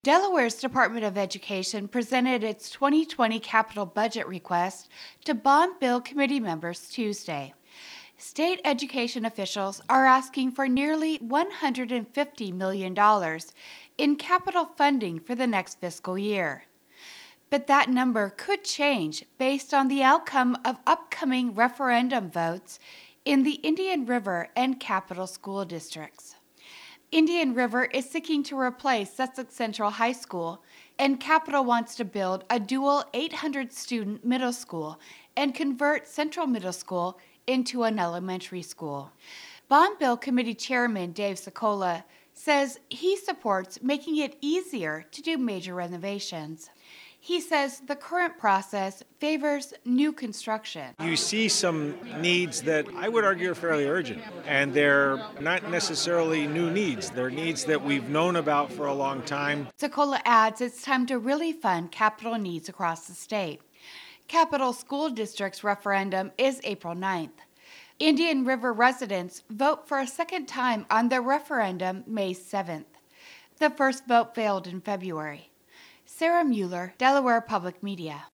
Delaware's Department of Education presented its 2020 capital budget request to Bond Bill Committee members Tuesday. State education officials are asking for nearly $150 million in capital funding for the next fiscal year. But that number could change based on the outcome of upcoming referendum votes in the Indian River and Capital School Districts. Indian River is seeking to replace Sussex Central High School, and Capital wants to build a dual 800-student middle school and convert Central Middle School into an elementary school. Bond Bill Committee Chairman Dave Sokola says he supports making it easier to do major renovations. He says the current process favors new construction. You see some needs that I would argue are fairly urgent, and they're not necessarily new needs. They're needs that we've known about for a long time. Sokola adds it's time to really fund capital needs across the state. Capital School District's referendum is April 9th. Indian River residents vote for a second time on their referendum May 7th. The first vote failed in February. Sarah Mueller, Delaware Public Media.